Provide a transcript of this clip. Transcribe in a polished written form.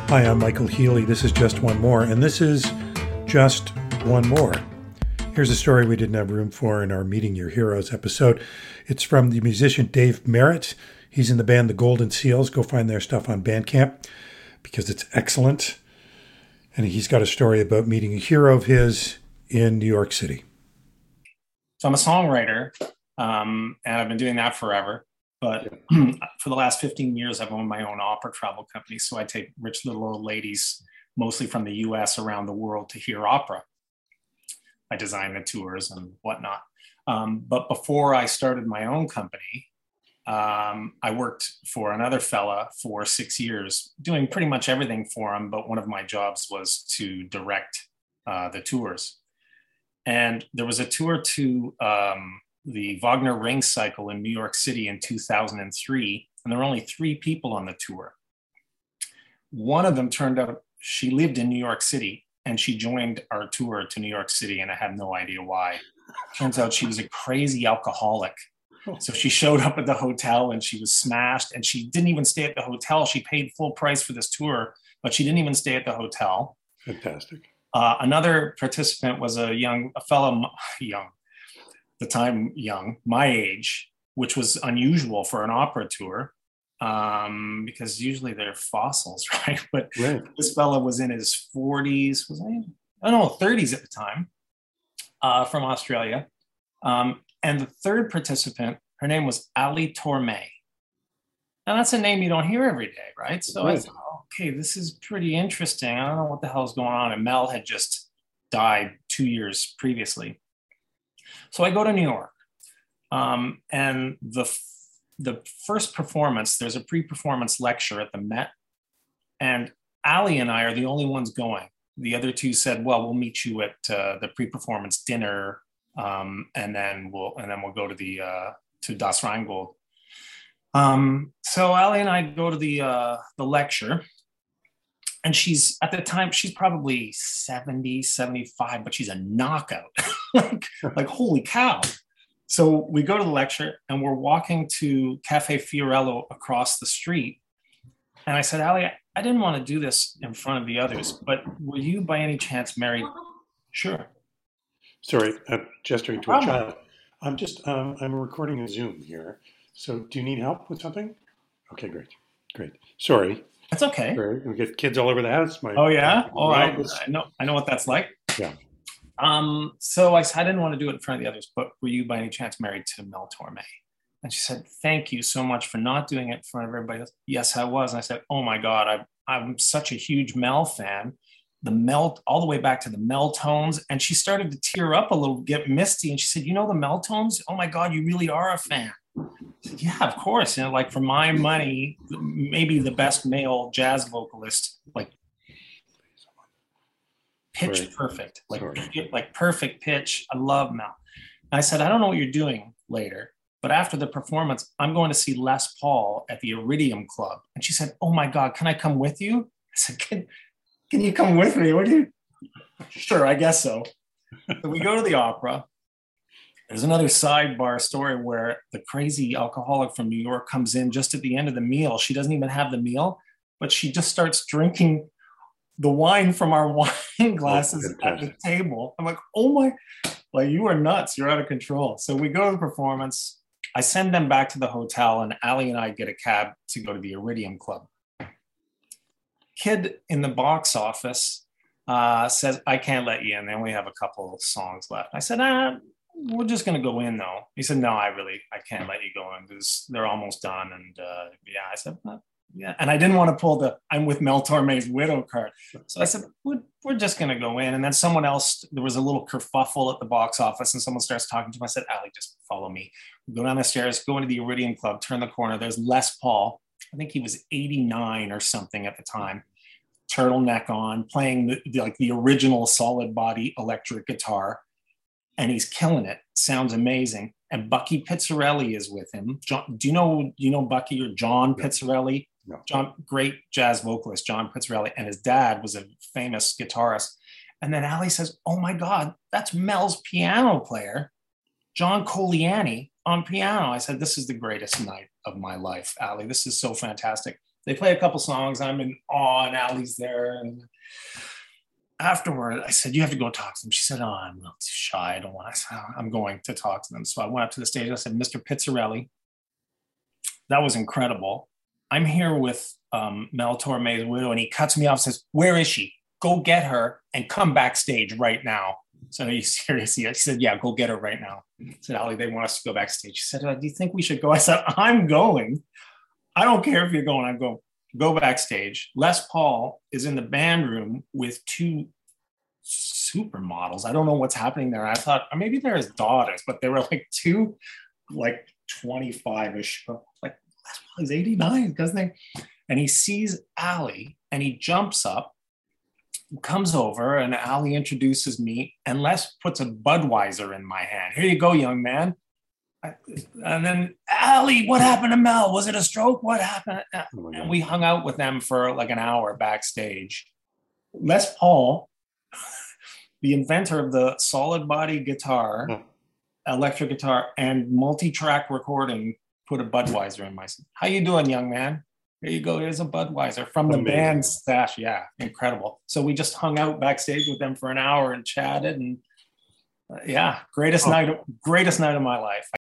Hi, I'm Michael Healy. This is Just One More, and this is Just One More. Here's a story we didn't have room for in our Meeting Your Heroes episode. It's from the musician Dave Merritt. He's in the band The Golden Seals. Go find their stuff on Bandcamp because it's excellent. And he's got a story about meeting a hero of his in New York City. So I'm a songwriter, and I've been doing that forever. But for the last 15 years, I've owned my own opera travel company. So I take rich little old ladies, mostly from the US, around the world to hear opera. I design the tours and whatnot. But before I started my own company, I worked for another fella for 6 years, doing pretty much everything for him. But one of my jobs was to direct the tours. And there was a tour to the Wagner Ring Cycle in New York City in 2003. And there were only 3 people on the tour. One of them turned out, she lived in New York City and she joined our tour to New York City, and I have no idea why. Turns out she was a crazy alcoholic. So she showed up at the hotel and she was smashed, and she didn't even stay at the hotel. She paid full price for this tour, but she didn't even stay at the hotel. Fantastic. Another participant was a fellow, the time young, my age, which was unusual for an opera tour, because usually they're fossils, right? But This fella was in his 40s, 30s at the time, from Australia. And the third participant, her name was Ali Torme. Now that's a name you don't hear every day, right? So I thought, okay, this is pretty interesting. I don't know what the hell's going on. And Mel had just died 2 years previously. So I go to New York, and the first performance, there's a pre-performance lecture at the Met, and Ali and I are the only ones going. The other 2 said, "Well, we'll meet you at the pre-performance dinner, and then we'll go to Das Rheingold." So Ali and I go to the lecture. And she's, at the time, she's probably 70, 75, but she's a knockout. like, holy cow. So we go to the lecture and we're walking to Cafe Fiorello across the street. And I said, Ali, I didn't want to do this in front of the others, but were you by any chance married? Sure. Sorry, I'm gesturing to a child. I'm recording a Zoom here. So do you need help with something? Okay, great. Sorry. That's okay. We get kids all over the house. Oh yeah. Oh, I know what that's like. Yeah. So I said I didn't want to do it in front of the others, but were you by any chance married to Mel Torme? And she said, "Thank you so much for not doing it in front of everybody else." Yes, I was. And I said, "Oh my God, I'm such a huge Mel fan. The Mel, all the way back to the Mel tones." And she started to tear up a little, get misty. And she said, "You know the Mel tones? Oh my God, you really are a fan." I said, "Yeah, of course. Like, for my money, maybe the best male jazz vocalist, like pitch perfect, like perfect pitch. I love Mel." And I said, "I don't know what you're doing later, but after the performance, I'm going to see Les Paul at the Iridium Club." And she said, "Oh my God, can I come with you?" I said, Can you come with me? What do you? Sure, I guess so. So we go to the opera. There's another sidebar story where the crazy alcoholic from New York comes in just at the end of the meal. She doesn't even have the meal, but she just starts drinking the wine from our wine glasses at the table. I'm like, oh my, like, you are nuts. You're out of control. So we go to the performance. I send them back to the hotel, and Ali and I get a cab to go to the Iridium Club. Kid in the box office says, "I can't let you in. They only have a couple of songs left." I said, "We're just going to go in though." He said, "No, I can't let you go in because they're almost done." And I said, "Yeah." And I didn't want to pull the "I'm with Mel Torme's widow" card. So I said, we're just going to go in. And then someone else, there was a little kerfuffle at the box office, and someone starts talking to him. I said, "Ali, just follow me." We go down the stairs, go into the Iridium Club, turn the corner. There's Les Paul. I think he was 89 or something at the time. Turtleneck on, playing the original solid body electric guitar. And he's killing it. Sounds amazing. And Bucky Pizzarelli is with him. Do you know Bucky or John Pizzarelli? No. John, great jazz vocalist, John Pizzarelli. And his dad was a famous guitarist. And then Ali says, "Oh my God, that's Mel's piano player, John Coliani, on piano." I said, "This is the greatest night of my life, Ali. This is so fantastic." They play a couple songs. I'm in awe, and Ali's there. And afterward, I said, you have to go talk to them. She said, oh, I'm a little too shy. I don't want to. I said, oh, I'm going to talk to them. So I went up to the stage. I said, Mr. Pizzarelli, that was incredible. I'm here with Mel Torme's widow, and he cuts me off and says, where is she? Go get her and come backstage right now. So are you serious? He said, yeah, go get her right now. I said, Ali, they want us to go backstage. She said, do you think we should go? I said, I'm going. I don't care if you're going. I'm going. Go backstage. Les Paul is in the band room with two supermodels. I don't know what's happening there. I thought maybe they're his daughters, but they were like two, like 25-ish. Like Les Paul is 89, doesn't he? And he sees Ali and he jumps up, comes over, and Ali introduces me, and Les puts a Budweiser in my hand. Here you go, young man. And then, Ali, what happened to Mel? Was it a stroke? What happened? And we hung out with them for like an hour backstage. Les Paul, the inventor of the solid body guitar, electric guitar, and multi-track recording, put a Budweiser in my. How you doing, young man? Here you go. Here's a Budweiser from the band stash. Yeah, incredible. So we just hung out backstage with them for an hour and chatted, and yeah, greatest night of my life.